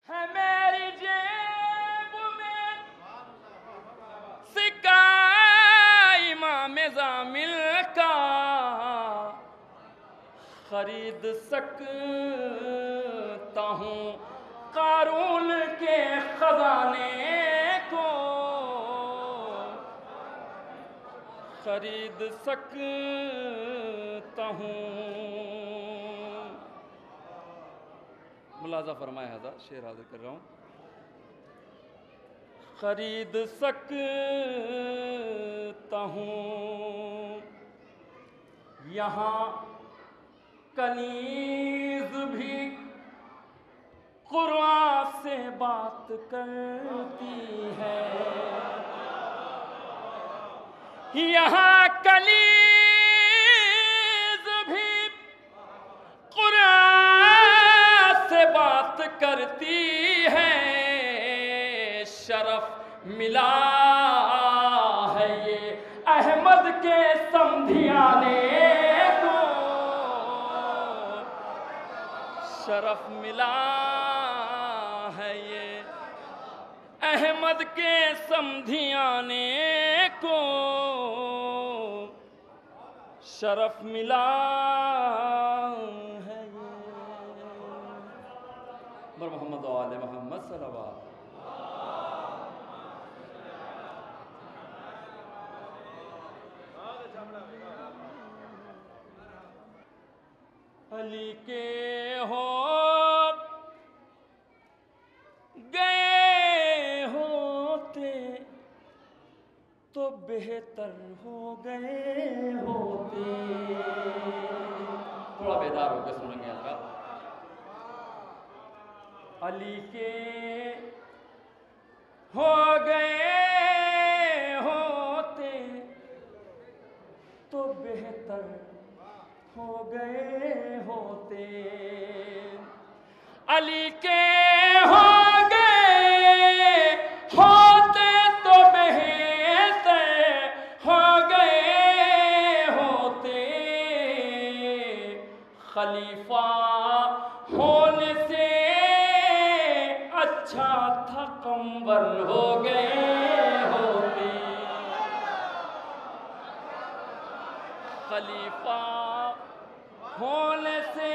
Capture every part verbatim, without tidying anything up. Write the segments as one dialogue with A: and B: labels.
A: है मेरी जेब में सिक्का इमाम ज़ामिल का, खरीद सकता हूँ कारून के खजाने को, खरीद सकता हूँ। मुलाजा फरमाए हज़ा, शेर हाजिर कर रहा हूँ। खरीद सकता हूँ यहाँ कनीज़ भी कुरान से बात करती है, यहाँ कनीज़ भी कुरान से बात करती है। शरफ मिला है ये अहमद के समधियाने को, शरफ मिला है ये अहमद के समधियाने को, शरफ मिला है ये। बर मोहम्मद व आले मोहम्मद सल्लल्लाहु। अली के हो गए होते तो बेहतर हो गए होते। थोड़ा बेदार होकर सुनेंगे आपका। अली के हो गए होते तो बेहतर हो गए होते। अली के हो गए होते तो बेहतर हो गए होते। खलीफा होने से अच्छा था कंवर हो गए होते। खलीफा होने से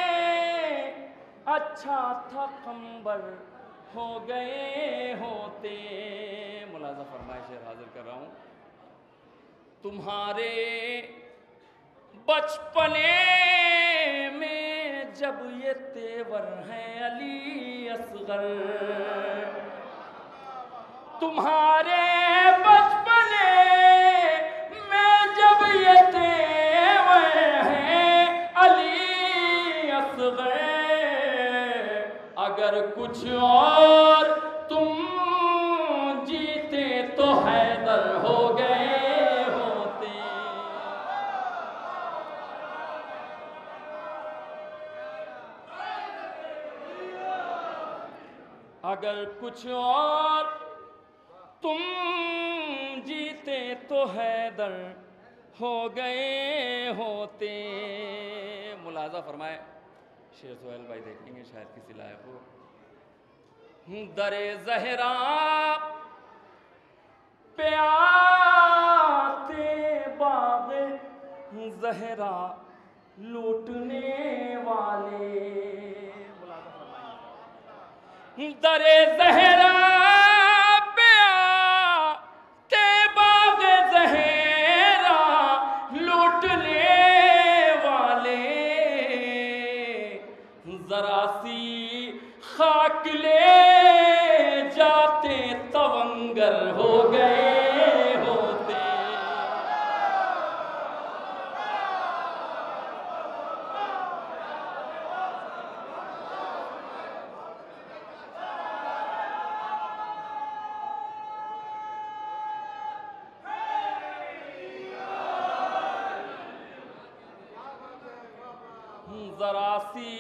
A: अच्छा था कंबर हो गए होते। मुलाजा फरमाए, शेर हाजिर कर रहा हूँ। तुम्हारे बचपने में जब ये तेवर हैं अली असगर, तुम्हारे बचपने में जब ये तेवर हैं अली असगर, अगर कुछ और तुम जीते तो हैदर हो गए होते। अगर कुछ और तुम जीते तो हैदर हो गए होते। मुलाजा फरमाए, शेर सोहेल भाई देखेंगे शायद किसी लायक हो। दरे ज़हरा पे आते बाग ज़हरा लूटने वाले। दरे ज़हरा पे आते बाग ज़हरा लूटने वाले। जरा सी खाक ले जाते तवंगर हो गए होते। जरा सी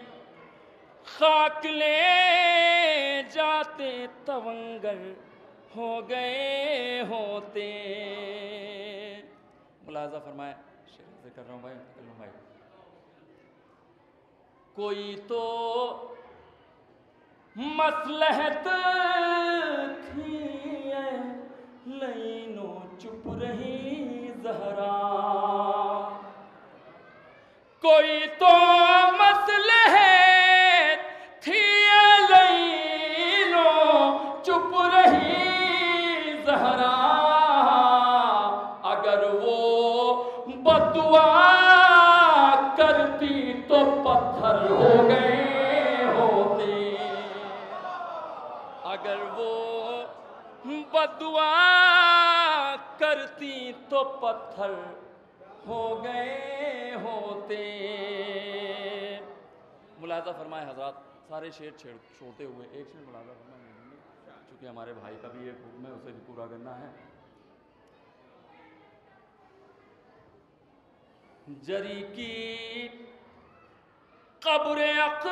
A: खाक ले जाते तवंगर हो गए होते। मुलाजा फरमाए, शेर से कर रहा हूँ भाई, कर लूँ भाई। कोई तो मसलहत थी लैनो चुप रही ज़हरा, कोई तो मसलहत थी लैनो चुप रही ज़हरा, अगर वो बदुआ करती तो पत्थर हो गए होते, अगर वो बदुआ करती तो पत्थर हो गए होते। मुलाजा फरमाए हजरत, सारे शेर छेड़ छोड़ते हुए एक शेर मुलाजा फरमाए, चूँकि हमारे भाई का भी एक हुक्म है, उसे भी पूरा करना है। जरी की कब्र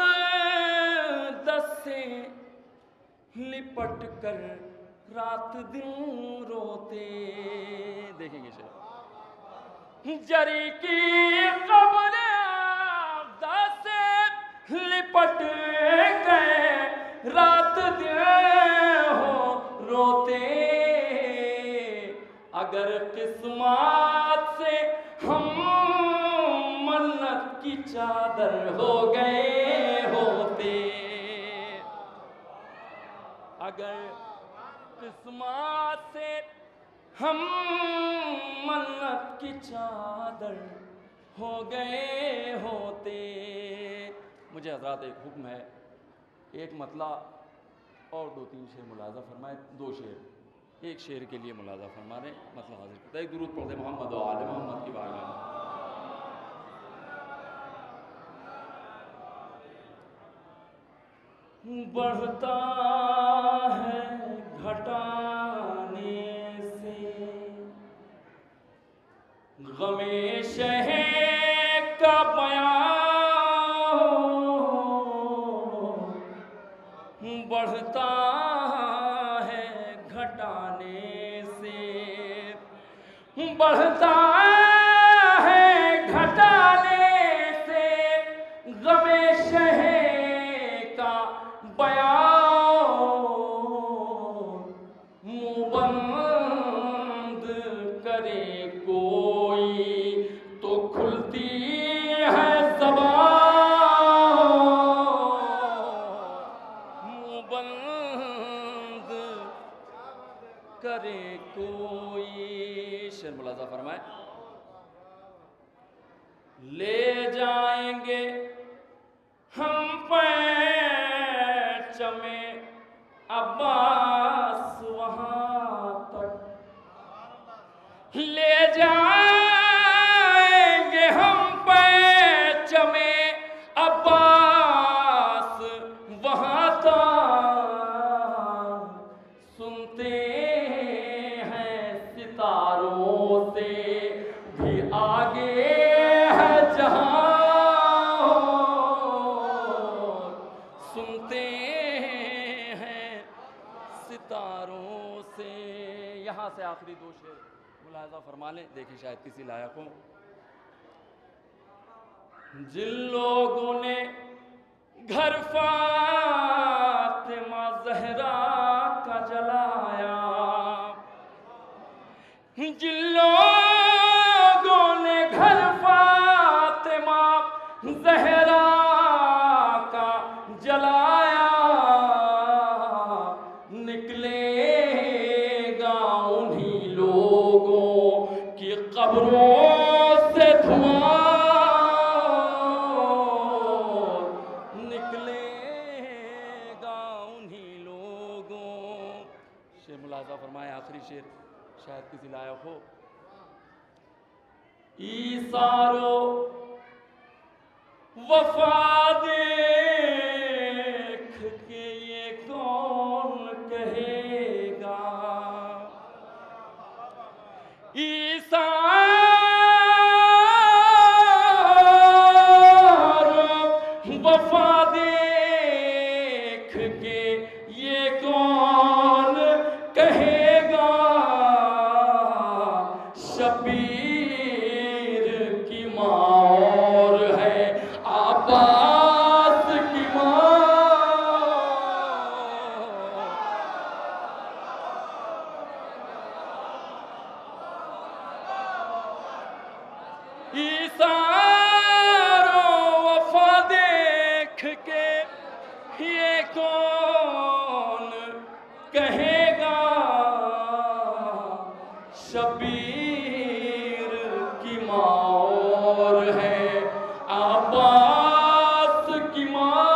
A: अक़दस से लिपट कर रात दिन रोते, देखेंगे शेर। जरी की कब्र अक़दस से लिपट गए रात दिन हो रोते, अगर किस्मत से हम मन्नत की चादर हो गए होते, अगर किस्मत से हम मन्नत की चादर हो गए होते। मुझे हज़रात एक हुक्म है, एक मतला और दो तीन शेर मुलाजा फरमाए, दो शेर, एक शेर के लिए मुलाजा फरमा रहे, मतलब हाजिर करता है। एक दुरूद पढ़ते मोहम्मद व आले मोहम्मद की बारगाह में। बढ़ता है घटाने से गमे शहर का बयां, बढ़ता है घटाने से, बढ़ता है घटाने से गमे शहर का बयां, मुँह बंद करे कोई तो खुलती है ज़बान, मुँह बंद करे कोई। शेर मुलाजा फरमाए। ले जाएंगे हम पैचमे अब्बास वहाँ तक, ले जाएंगे हम पैचमे अब्बास वहाँ तक, सुनते हैं सितारों से भी आगे है जहाँ, सुनते हैं सितारों से। यहाँ से आखिरी दो शेर मुलाजा फरमा लें, देखें शायद किसी लायक हो। जिन लोगों ने घर फातिमा ज़हरा का जलाया, जिन लोगों ने घर फातिमा ज़हरा का जलाया, निकलेगा उन्हीं लोगों की कब्रों से धुआं, निकलेगा उन्हीं लोगों। शेर मुलाजा फरमाए, आखिरी शेर शायद किसी लायक हो। ईसारो वफा देख के ये कौन कहेगा, ईसारो वफा देख के ये कौन कहेगा, शबीर की माँ और है आबास की माँ, इशारों वफा देख के ये कौन कहेगा शबीर की माँ और है, अब्बास की माँ